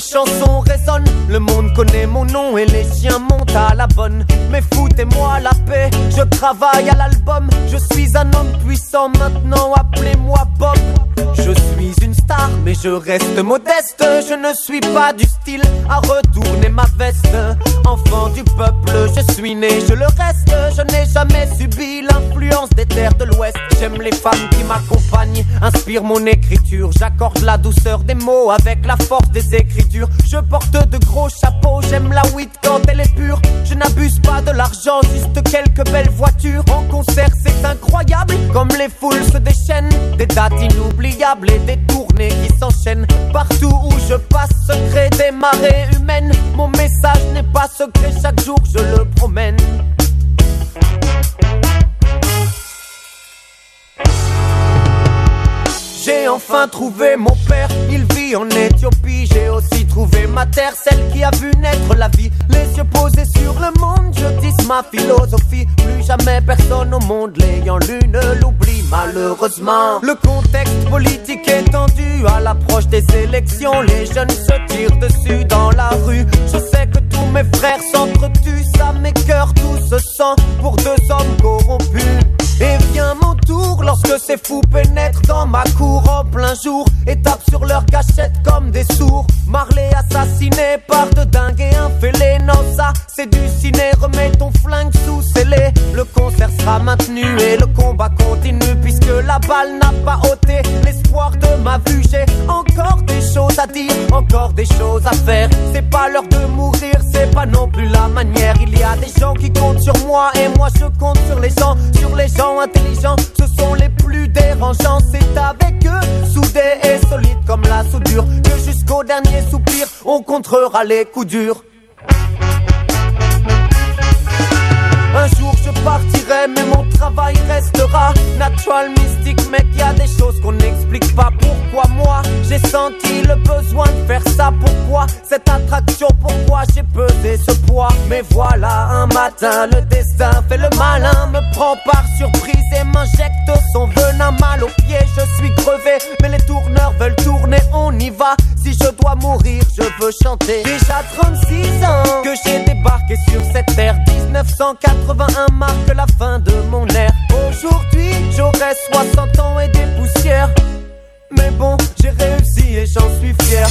chansons résonnent, le monde connaît mon nom et les chiens montent à la bonne. Mais foutez-moi la paix, je travaille à l'album. Je suis un homme puissant maintenant, appelez-moi Bob. Je suis une star mais je reste modeste. Je ne suis pas du style à retourner ma veste. Enfant du peuple, je suis né, je le reste. Je n'ai jamais subi l'influence des terres de l'Ouest. J'aime les femmes qui m'accompagnent, inspirent mon écriture. J'accorde la douceur des mots avec la force des écritures. Je porte de gros chapeaux, j'aime la weed quand elle est pure. Je n'abuse pas de l'argent, juste quelques belles voitures. En concert c'est incroyable, comme les foules se déchaînent. Des dates inoubliables et des tournées qui s'enchaînent. Partout où je passe se créent des marées humaines. Mon message n'est pas secret, chaque jour je le promène. J'ai enfin trouvé mon père, il vit en Éthiopie. J'ai aussi trouvé ma terre, celle qui a vu naître la vie. Les yeux posés sur le monde, je dis ma philosophie. Plus jamais personne au monde l'ayant lu ne l'oublie malheureusement. Le contexte politique est tendu à l'approche des élections. Les jeunes se tirent dessus dans la rue. Je sais que tous mes frères s'entretuent, ça m'écœure tout ce sang pour deux hommes corrompus. Et vient mon tour lorsque ces fous pénètrent dans ma cour en plein jour et tapent sur leur cachette comme des sourds. Marley assassiné par de dingues et un fêlé. Non ça c'est du ciné, remets ton flingue sous scellé. Le concert sera maintenu et le combat continue, puisque la balle n'a pas ôté l'espoir de ma vue. J'ai encore des choses à dire, encore des choses à faire. C'est pas l'heure de mourir, c'est pas non plus la manière. Il y a des gens qui comptent sur moi et moi je compte sur les gens intelligents, ce sont les plus dérangeants. C'est avec eux, soudés et solides comme la soudure, que jusqu'au dernier soupir, on contrera les coups durs. Un jour je partirai, mais mon travail restera natural, mystique, mec, y a des choses qu'on n'explique pas. Pourquoi moi, j'ai senti le besoin de faire ça? Pourquoi cette attraction? Pourquoi j'ai pesé ce poids? Mais voilà, un matin, le destin fait le malin, me prend par surprise et m'injecte son venin. Mal aux pieds, je suis crevé, mais les tourneurs veulent tourner, on y va. Si je dois mourir, je veux chanter. Déjà 36 ans que j'ai débarqué sur cette terre. 1981 marque la fin de mon ère. Aujourd'hui, j'aurai 60 ans et des poussières. Mais bon, j'ai réussi et j'en suis fier.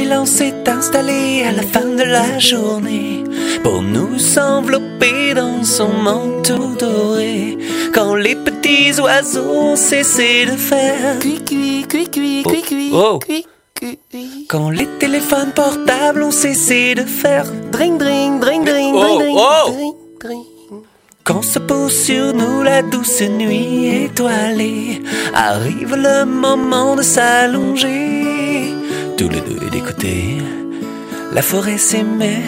silence s'est installé à la fin de la journée pour nous envelopper dans son manteau doré. Quand les petits oiseaux ont cessé de faire cui-cui, cui-cui, cui-cui, cui-cui. Quand les téléphones portables ont cessé de faire dring, dring, dring, dring, dring, dring, dring. Quand se pose sur nous la douce nuit étoilée, arrive le moment de s'allonger, tous les deux et d'écouter la forêt s'émerveiller.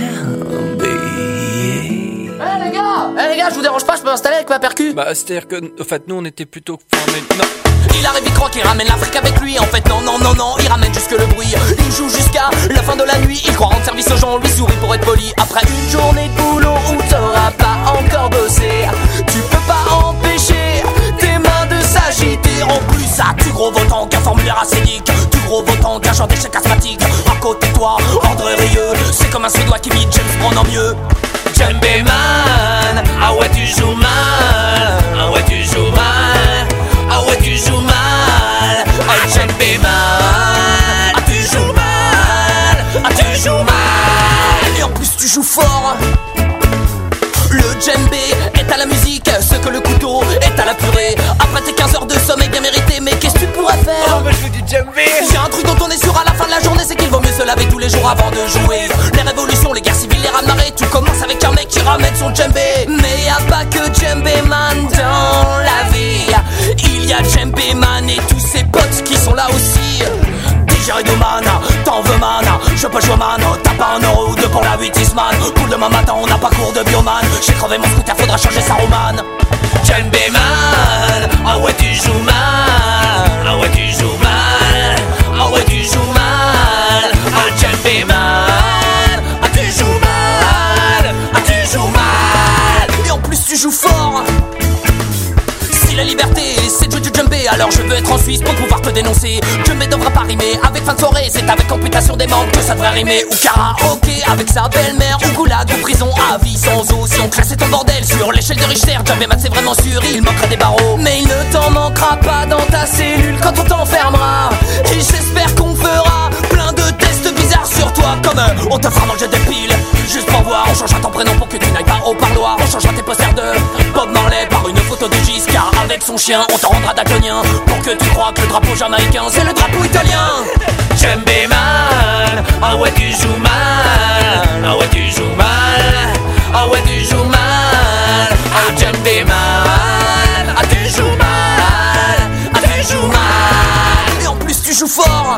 Les gars, je vous dérange pas, je peux m'installer avec ma percu? Bah, c'est-à-dire que, en fait, nous on était plutôt formés. Non. Il arrive, il croit qu'il ramène l'Afrique avec lui. En fait, non, il ramène jusque le bruit. Il joue jusqu'à la fin de la nuit. Il croit rendre service aux gens, lui sourit pour être poli. Après une journée de boulot où t'auras pas encore bossé, tu peux pas empêcher tes mains de s'agiter. En plus, ça tue gros votant qu'un formulaire acédique. Tu gros votant qu'un genre d'échec asthmatique. À côté de toi, André Rieu, c'est comme un Suédois qui vit James Bond en mieux. Djembé man, ah ouais tu joues mal, ah ouais tu joues mal, ah ouais tu joues mal, ah Djembé man, ah tu joues mal, ah tu joues mal, et en plus tu joues fort. Le djembé est à la musique ce que le couteau est à la purée. Après tes 15 heures de sommeil bien mérité, mais qu'est-ce que tu pourrais faire? Oh, bah je fais du djembé. J'ai un truc dont on est sûr à la fin de la journée, c'est qu'il vaut mieux se laver tous les jours avant de jouer. Les révolutions, les guerres civiles, les raz-de-marée, tout commence avec un mec qui ramène son djembé. Mais y a pas que djembé man dans la vie, il y a djembé man et tous ses potes qui sont là aussi. Digérido man, t'en veux man, je peux jouer man, t'as pas 1 euro ou 2 pour la 8-6 man. Pour demain matin on n'a pas cours de bioman, j'ai crevé mon scooter, faudra changer sa romane. Djembé man, ah ouais tu joues mal, ah ouais tu joues mal, ah ouais tu joues mal, ah djembé man, ah tu joues mal, ah tu joues mal, et en plus tu joues fort. Si la liberté c'est de jouer du djembé, alors je veux être en Suisse pour pouvoir te dénoncer. Djembé devra pas rimer avec fin de soirée, c'est avec amputation des membres que ça devrait rimer. Ou karaoké avec sa belle-mère, ou goulag ou prison à vie sans eau. Si on classait ton bordel sur l'échelle de Richter, Djembé man c'est vraiment sûr, il manquera des barreaux. Mais il ne t'en manquera pas dans ta cellule quand on t'enfermera. Et j'espère qu'on fera plein de tests bizarres sur toi, comme on te fera manger des piles juste pour voir. On changera ton prénom pour que tu n'ailles pas au parloir. On changera tes posters de Bob Marley par une photo de Giscard avec son chien. On t'en rendra daltonien pour que tu crois que le drapeau jamaïcain c'est le drapeau italien. Djembé man, ah ouais tu joues mal, ah ouais tu joues mal, ah ouais tu joues mal, ah djembé man, ah tu joues mal, ah tu joues mal, et en plus tu joues fort.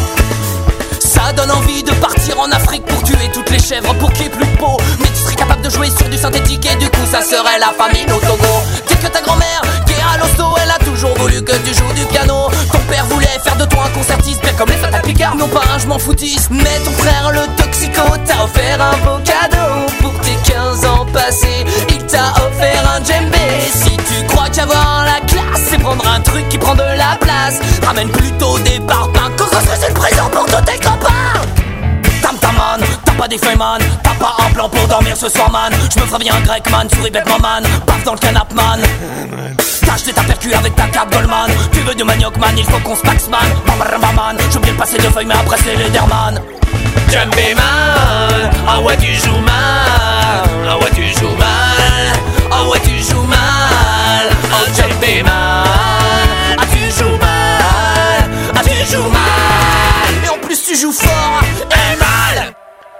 Ça donne envie de partir en Afrique pour tuer toutes les chèvres pour qu'il y ait plus de peau. Mais tu serais capable de jouer sur du synthétique et du coup ça serait la famine au Togo. Dis que ta grand-mère qui est à l'hosto, elle a toujours voulu que tu joues du piano. Ton père voulait faire de toi un concertiste, bien comme les Fatal Picard. Non pas un je m'en foutiste, mais ton frère le toxico t'a offert un beau cadeau pour tes 15 ans passés. Il t'a offert un djembé. Si tu crois qu'avoir la classe c'est prendre un truc qui prend de la place, ramène plutôt des parpaings qu'on construise une prison pour tous tes copains. Tam man, t'as pas des feuilles man, t'as pas un plan pour dormir ce soir man. Je me ferais bien un grec man, souris bêtement man, paf dans le canap man. T'as acheté ta percu avec ta carte Goldman. Tu veux du manioc man, il faut qu'on se paxe man. Bam man, j'ai oublié de passer 2 feuilles mais après c'est les derman. Djembé man, ah ouais tu joues mal, ah ouais tu joues mal, ah ouais tu joues mal, oh djembé man, ah tu joues mal, ah tu joues mal, et en plus tu joues fort et mal.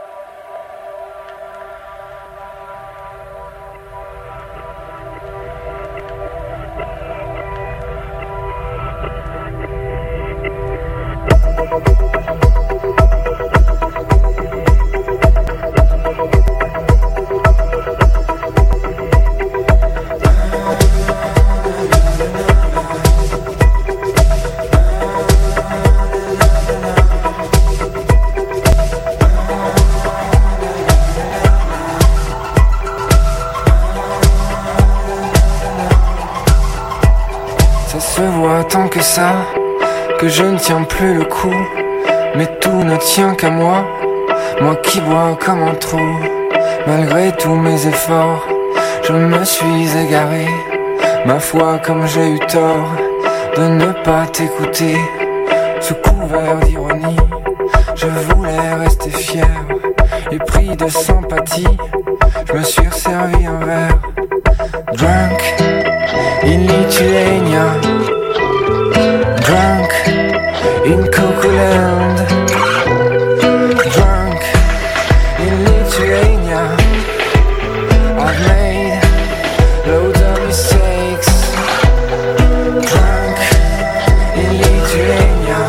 Tant que ça, que je ne tiens plus le coup, mais tout ne tient qu'à moi, moi qui bois comme un trou. Malgré tous mes efforts, je me suis égaré, ma foi comme j'ai eu tort de ne pas t'écouter. Sous couvert d'ironie, je voulais fallait rester fier. Et pris de sympathie, je me suis resservi un verre. Drunk in Lithuania, drunk in Cocoland, drunk in Lithuania. I've made loads of mistakes. Drunk in Lithuania,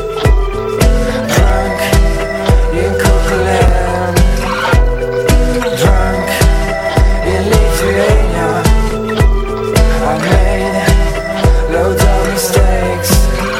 drunk in Cocoland, drunk in Lithuania. I've made loads of mistakes.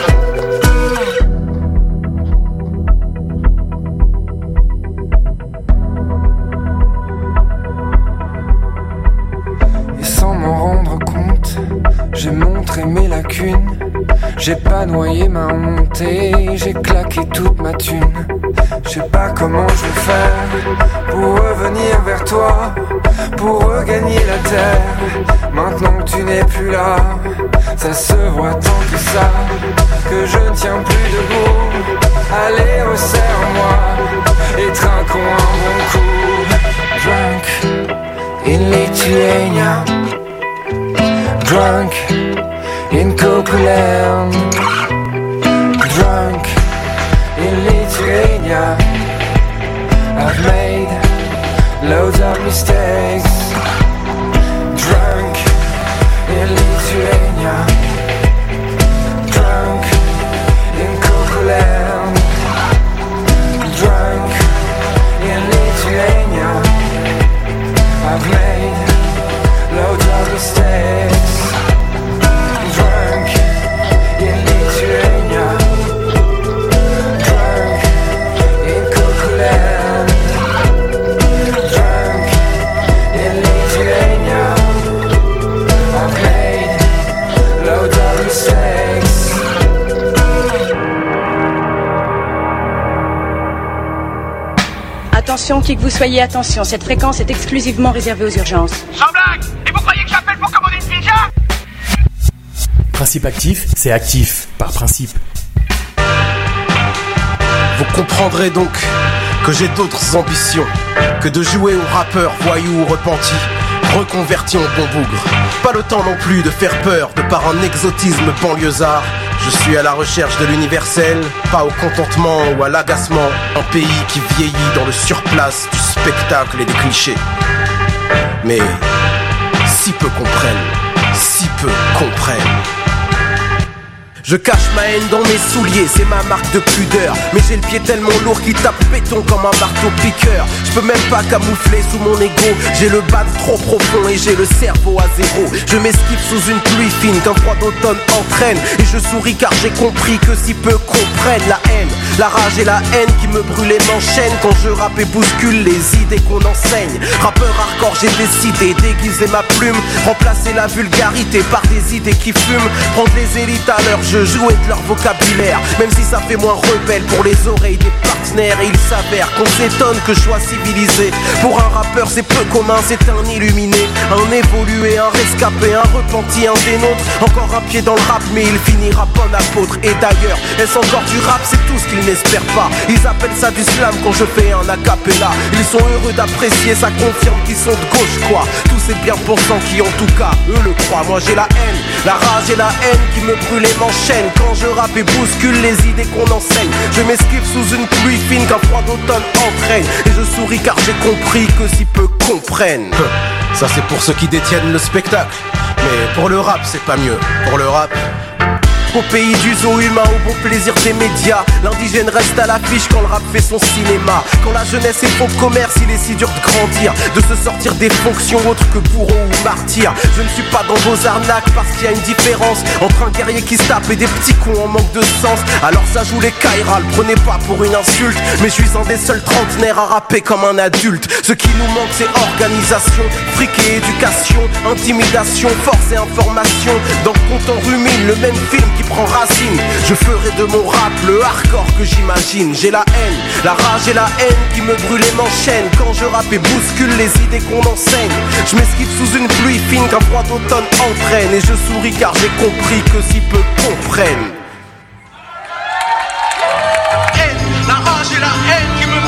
Et sans m'en rendre compte, j'ai montré mes lacunes. J'ai pas noyé ma honte et j'ai claqué toute ma thune. Je sais pas comment je vais faire pour revenir vers toi, pour regagner la terre. Maintenant que tu n'es plus là, ça se voit tant que ça, que je ne tiens plus debout. Allez, resserre-moi et trinquons un bon coup. Drunk in Lithuania, drunk in Cocoland, drunk in Lithuania. I've made loads of mistakes. Drunk in Lithuania, drunk in Cocoland, drunk in Lithuania. I've made loads of mistakes. Drunk in Lithuania, drunk in Cocoland, drunk in Lithuania. I've made loads of mistakes. Attention, qui que vous soyez, attention, cette fréquence est exclusivement réservée aux urgences. Sans blague! Et vous croyez que j'appelle pour commander une pizza? Principe actif, c'est actif, par principe. Vous comprendrez donc que j'ai d'autres ambitions que de jouer aux rappeurs voyous ou repentis, reconvertis en bon bougre. Pas le temps non plus de faire peur de par un exotisme banlieusard. Je suis à la recherche de l'universel, pas au contentement ou à l'agacement. Un pays qui vieillit dans le surplace du spectacle et des clichés. Mais si peu comprennent, si peu comprennent. Je cache ma haine dans mes souliers, c'est ma marque de pudeur. Mais j'ai le pied tellement lourd qu'il tape béton comme un marteau piqueur. Je peux même pas camoufler sous mon ego. J'ai le bas trop profond et j'ai le cerveau à zéro. Je m'esquive sous une pluie fine qu'un froid d'automne entraîne. Et je souris car j'ai compris que si peu comprennent la haine, la rage et la haine qui me brûlent et m'enchaînent. Quand je rappe et bouscule les idées qu'on enseigne. Rappeur hardcore, j'ai décidé d'aiguiser ma plume, remplacer la vulgarité par des idées qui fument. Prendre les élites à leur jeu, jouer de leur vocabulaire, même si ça fait moins rebelle pour les oreilles des partenaires. Et il s'avère qu'on s'étonne que je sois civilisé. Pour un rappeur c'est peu commun, c'est un illuminé, un évolué, un rescapé, un repenti, un des nôtres. Encore un pied dans le rap mais il finira bon apôtre. Et d'ailleurs, est-ce encore du rap? C'est tout ce qu'ils n'espèrent pas. Ils appellent ça du slam quand je fais un acapella. Ils sont heureux d'apprécier, ça confirme qu'ils sont de gauche quoi. Tous ces bien-pensants qui en tout cas eux le croient. Moi j'ai la haine, la rage et la haine qui me brûlent et m'enchaînent. Quand je rappe et bouscule les idées qu'on enseigne, je m'esquive sous une pluie fine qu'un froid d'automne entraîne. Et je souris car j'ai compris que si peu comprennent. Ça c'est pour ceux qui détiennent le spectacle. Mais pour le rap c'est pas mieux. Pour le rap, au pays du zoo humain, au bon plaisir des médias, l'indigène reste à l'affiche quand le rap fait son cinéma. Quand la jeunesse est faux commerce, il est si dur de grandir, de se sortir des fonctions autres que bourreau ou martyr. Je ne suis pas dans vos arnaques parce qu'il y a une différence entre un guerrier qui se tape et des petits cons en manque de sens. Alors ça joue les Kaira, le prenez pas pour une insulte, mais je suis un des seuls trentenaires à rapper comme un adulte. Ce qui nous manque c'est organisation, fric et éducation, intimidation, force et information. Dans le compte en rumine, le même film qui prend racine. Je ferai de mon rap le hardcore que j'imagine. J'ai la haine, la rage et la haine qui me brûle et m'enchaîne. Quand je rappe et bouscule les idées qu'on enseigne, je m'esquive sous une pluie fine qu'un froid d'automne entraîne. Et je souris car j'ai compris que si peu comprennent. Haine, la rage et la haine qui me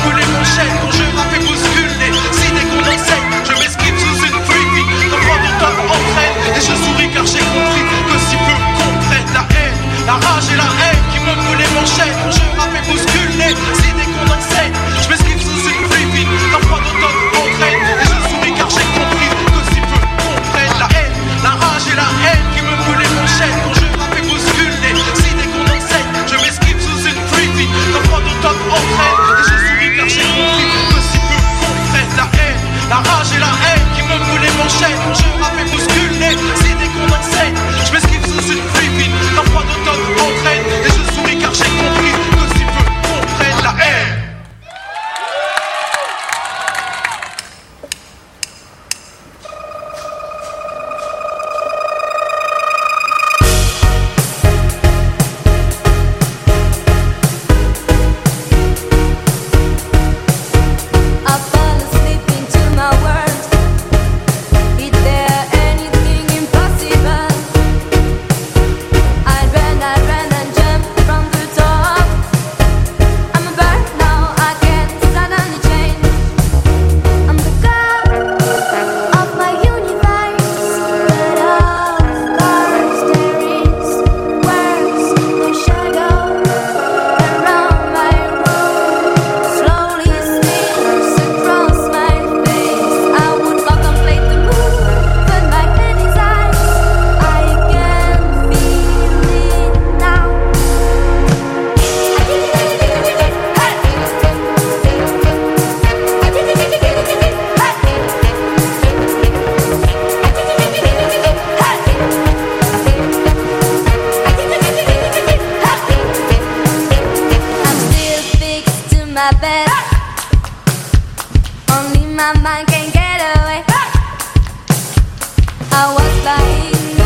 my mind can't get away. I was flying.